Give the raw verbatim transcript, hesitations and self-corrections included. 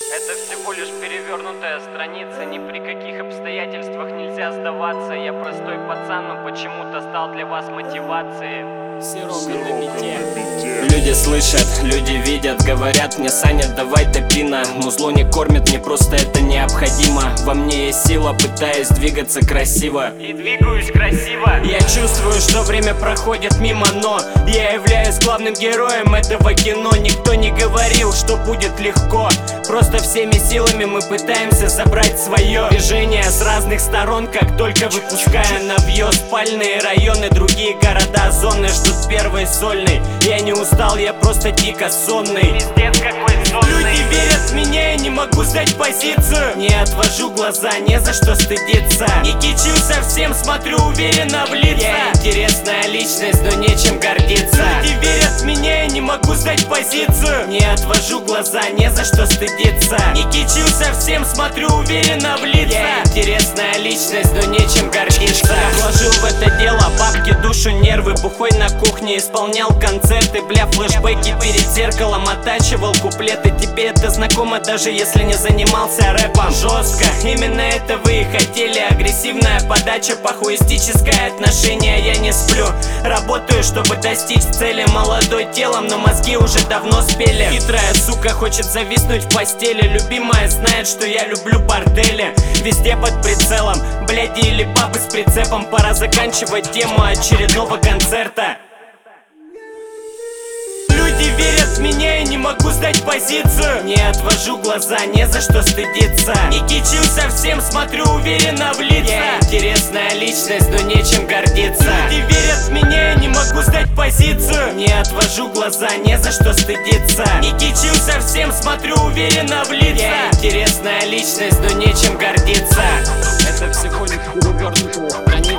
Это всего лишь перевернутая страница. Ни при каких обстоятельствах нельзя сдаваться. Я простой пацан, но почему-то стал для вас мотивацией. Сирока на бите. Люди слышат, люди видят, говорят мне: Саня, давай топина. Музло не кормит, мне просто это необходимо. Во мне есть сила, пытаюсь двигаться красиво. И двигаюсь красиво. Я чувствую, что время проходит мимо, но я являюсь главным героем этого кино. Никто не говорил, что будет легко. Просто всеми силами мы пытаемся забрать свое. Движение с разных сторон, как только выпуская навье. Спальные районы, другие города, зоны ждут первый сольный. Я не устал, я просто дико сонный. Пиздец какой сонный. Люди верят в меня, я не могу сдать позицию. Не отвожу глаза, не за что стыдиться. Не кичу совсем, смотрю уверенно в лица. Я интересная личность, но нечем гордиться. Люди верят в меня, я не могу сдать позицию. Не отвожу глаза, не за что стыдиться. Не кичу совсем, смотрю уверенно в лица. Я интересная личность, но нечем гордиться. Вложил в это дело бабки, душу, нервы. Бухой на кухне исполнял концерты. Бля, флешбеки перед зеркалом оттачивал куплеты. Тебе это знакомо, даже если не занимался рэпом. Жестко, именно это вы и хотели. Агрессивная подача, похуистическое отношение. Я не сплю, работаю, чтобы достичь цели. Молодой телом, но мозги уже давно спели. Хитрая сука хочет зависнуть в постели. Любимая знает, что я люблю бордели. Везде под прицелом, бляди или бабы с прицепом. Пора заканчивать тему очередного концерта. Люди верят в меня, я не могу сдать позицию. Не отвожу глаза, не за что стыдиться. Не кичу совсем, смотрю уверенно в лица. Я интересная личность, но нечем гордиться. Люди верят в меня, я не могу сдать позицию. Не отвожу глаза, не за что стыдиться. Не кичу совсем, смотрю уверенно в лица. Я интересная личность, но нечем гордиться. Это всего лишь перевернутая страница.